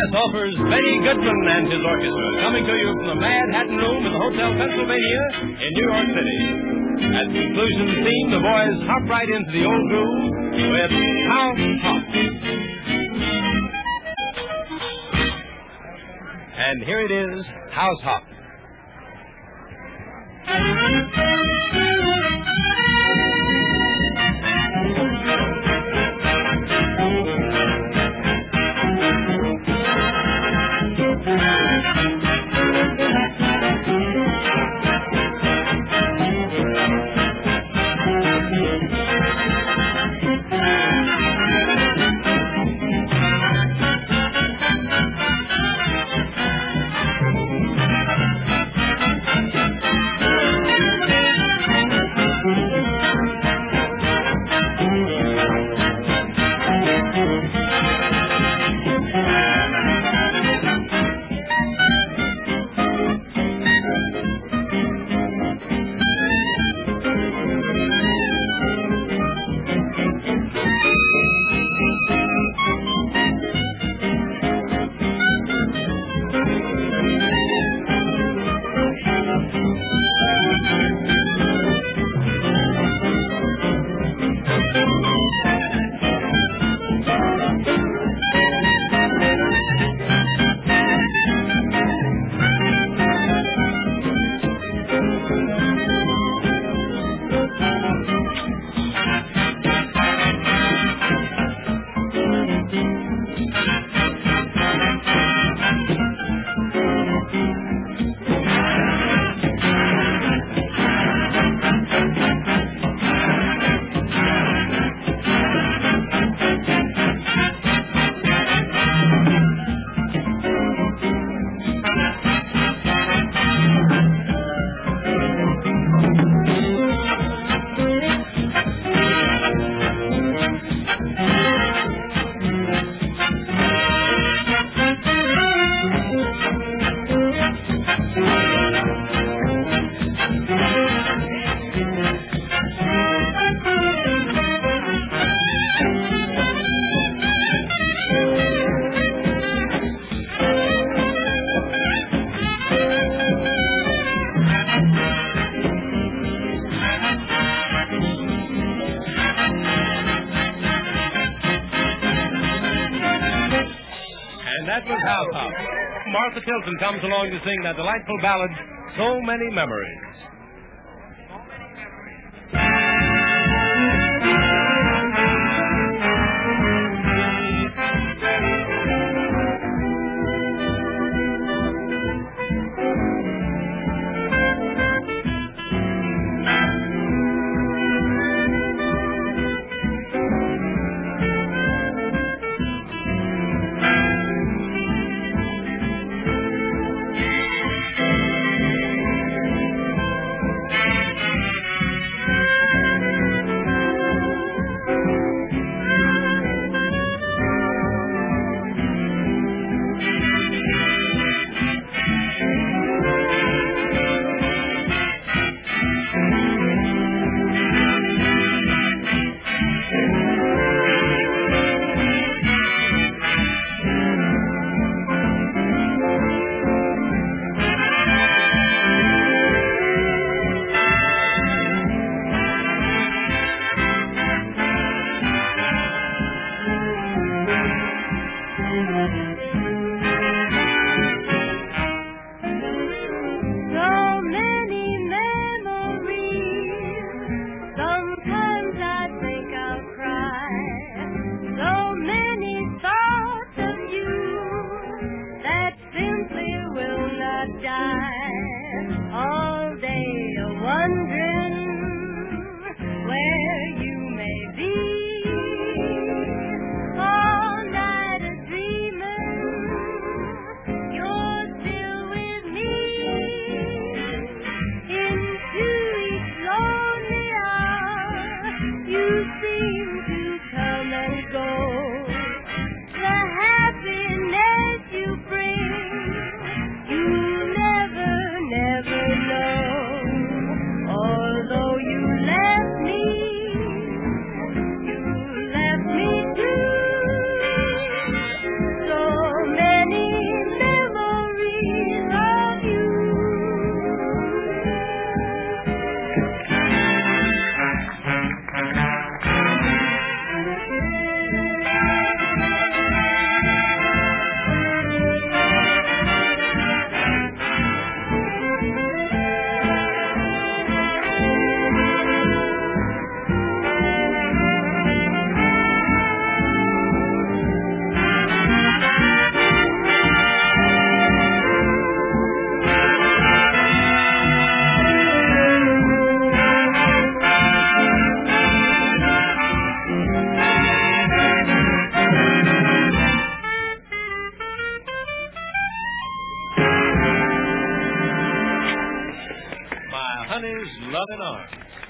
CBS offers Benny Goodman and his orchestra, coming to you from the Mad Hatton Room in the Hotel Pennsylvania in New York City. At the conclusion of the theme, the boys hop right into the old groove with House Hop. And here it is, House Hop. That was House Hop. Martha Tilton comes along to sing that delightful ballad, So Many Memories. Never know. honey's loving arms.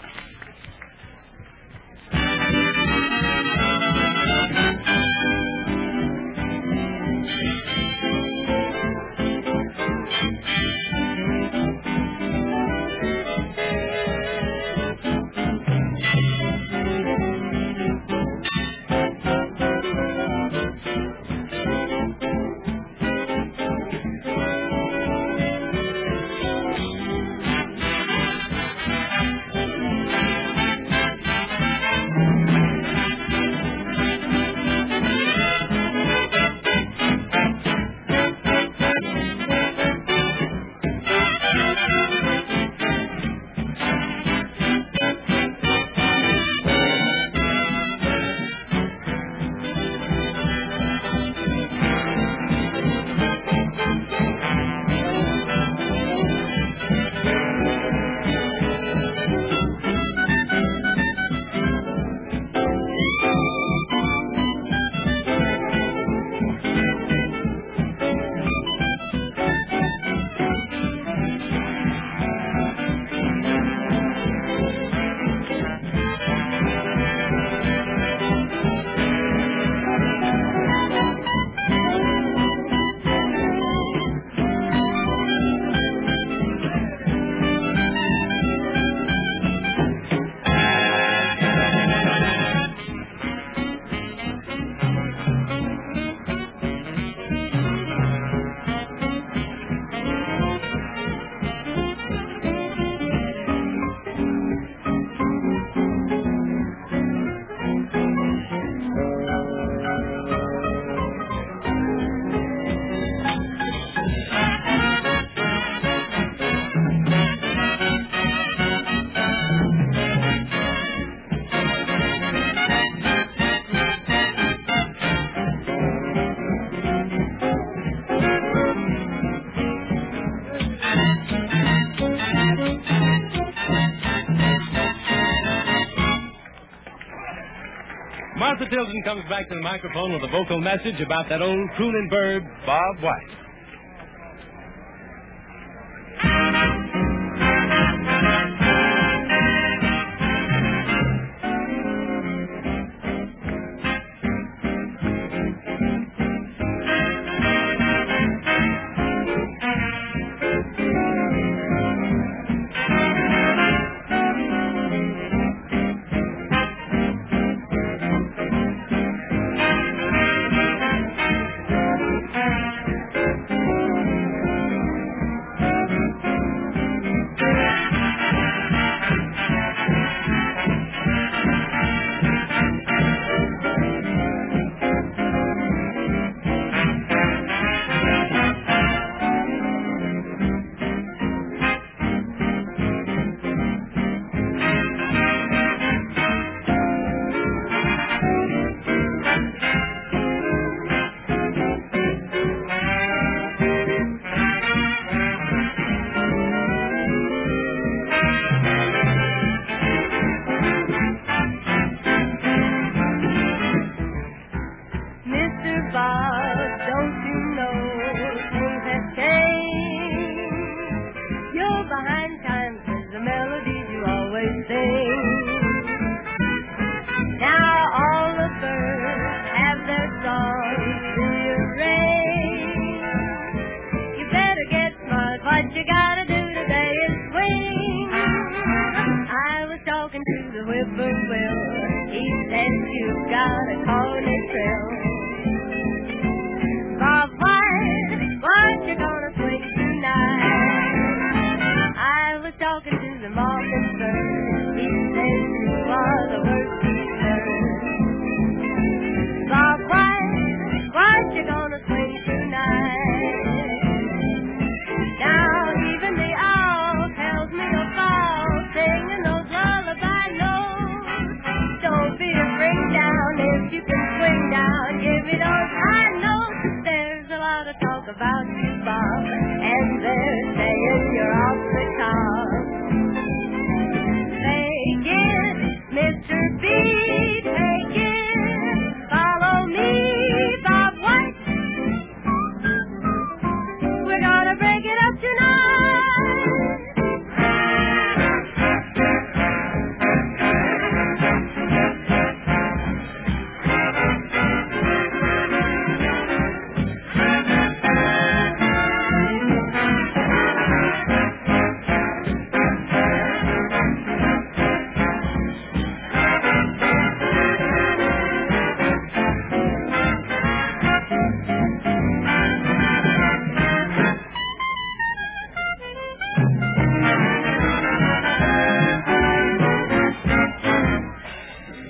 Martha Tilden comes back to the microphone with a vocal message about that old crooning bird, Bob White.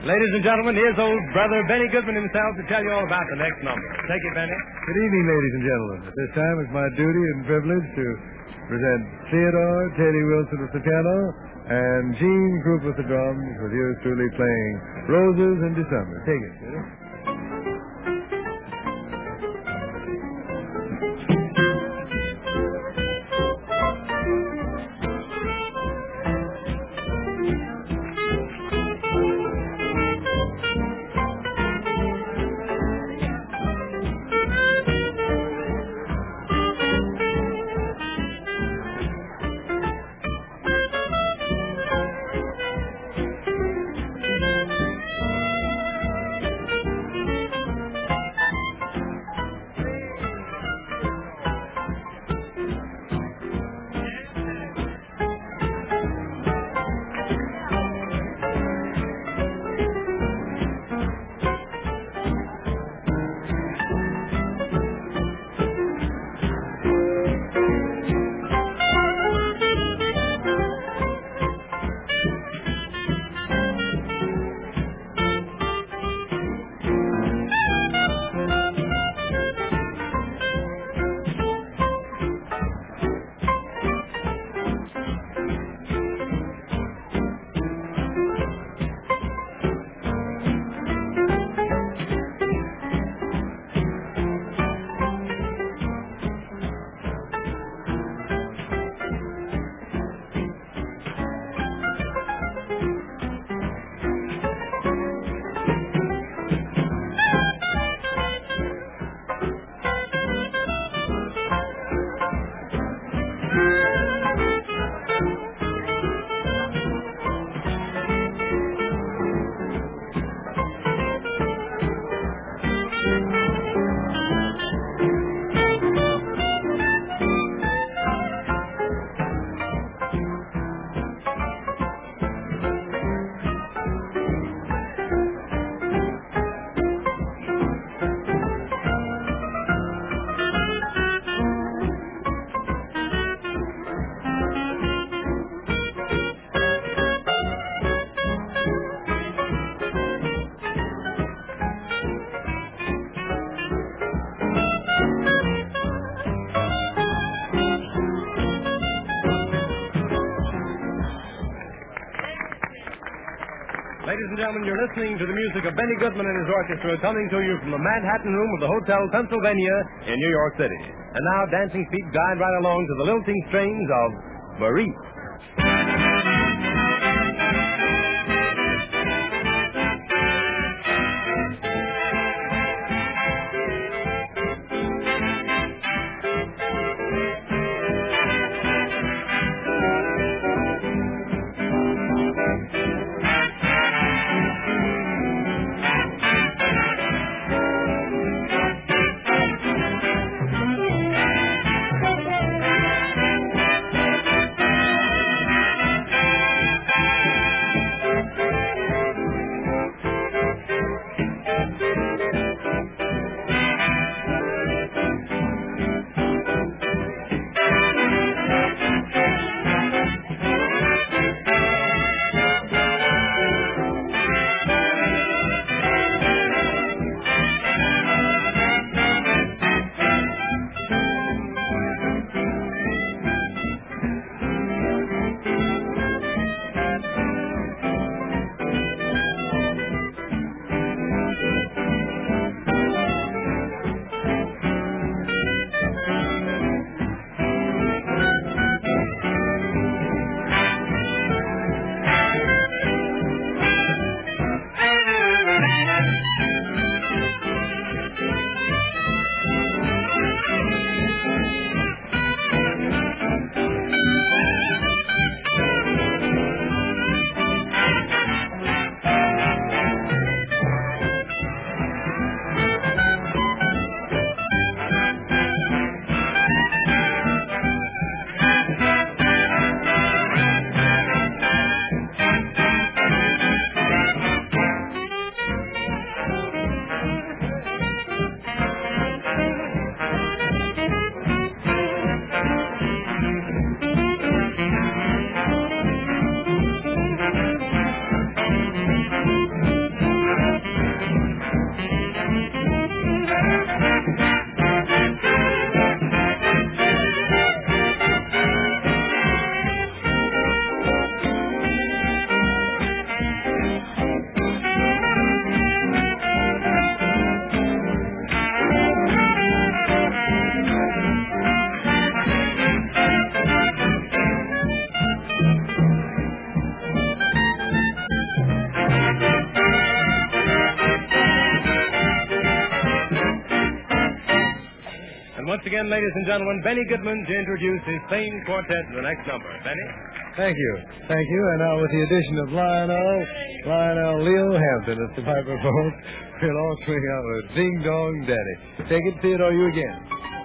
Ladies and gentlemen, here's old brother Benny Goodman himself to tell you all about the next number. Take it, Benny. Good evening, ladies and gentlemen. At this time, it's my duty and privilege to present Theodore Teddy Wilson with the piano and Gene Krupp with the drums, with yours truly playing Roses in December. Take it, Teddy. Ladies and gentlemen, you're listening to the music of Benny Goodman and his orchestra coming to you from the Manhattan Room of the Hotel Pennsylvania in New York City. And now, dancing feet guide right along to the lilting strains of Marie. in, ladies and gentlemen, Benny Goodman to introduce his famed quartet in the next number. Benny? Thank you. Thank you. And now with the addition of Lionel Leo Hampton as the vibraphone, we'll all swing out with Ding Dong Daddy. Take it, Theodore, you again.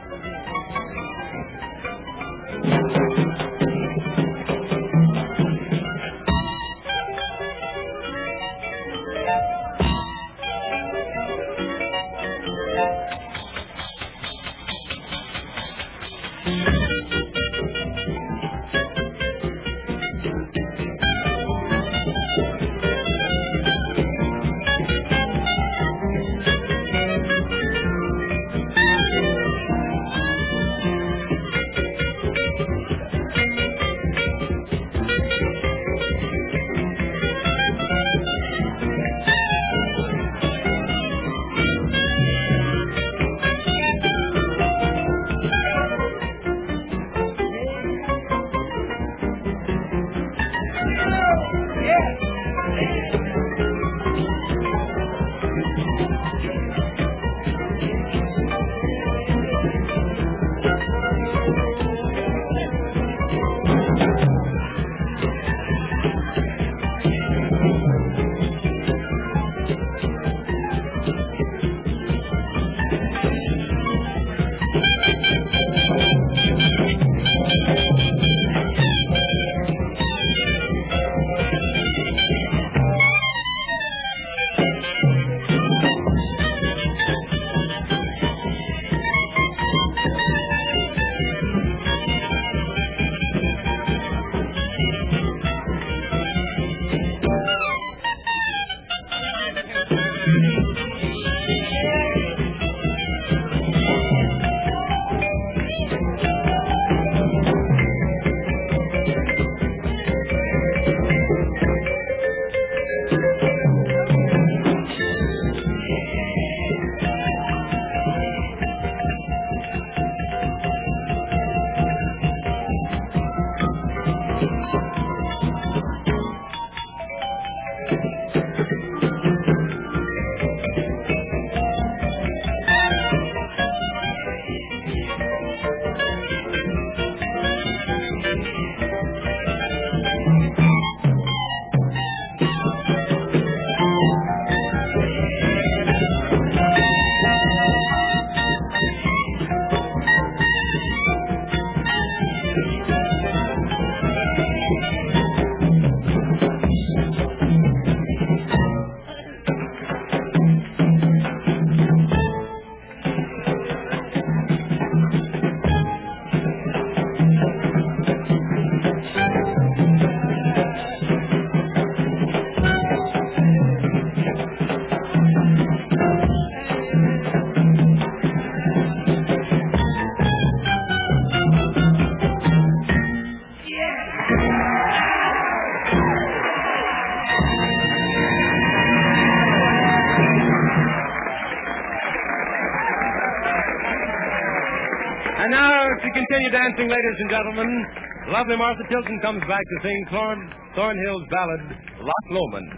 And now, to continue dancing, ladies and gentlemen, lovely Martha Tilton comes back to sing Thornhill's ballad, Loch Lomond.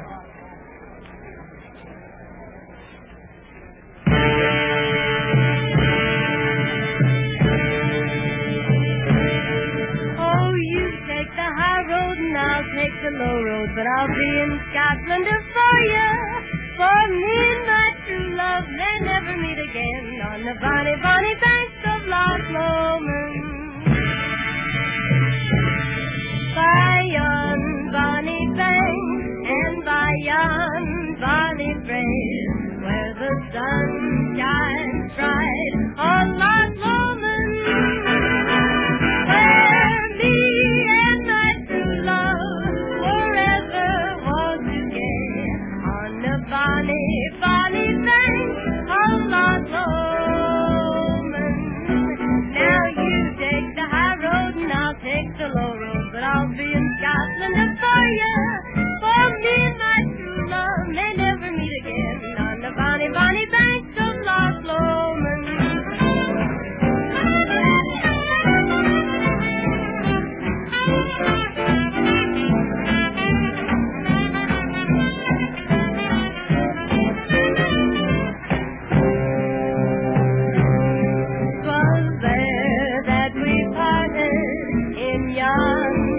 Oh, you take the high road and I'll take the low road, but I'll be in Scotland for you. For me and my true love may never meet again on the bonny, bonny banks of Loch Lomond. By yon bonny bank and by yon bonny brae, where the sun shines bright on Loch Lomond, where me and my true love forever was together on the bonny, bonny bank of Loch Lomond. Now you one.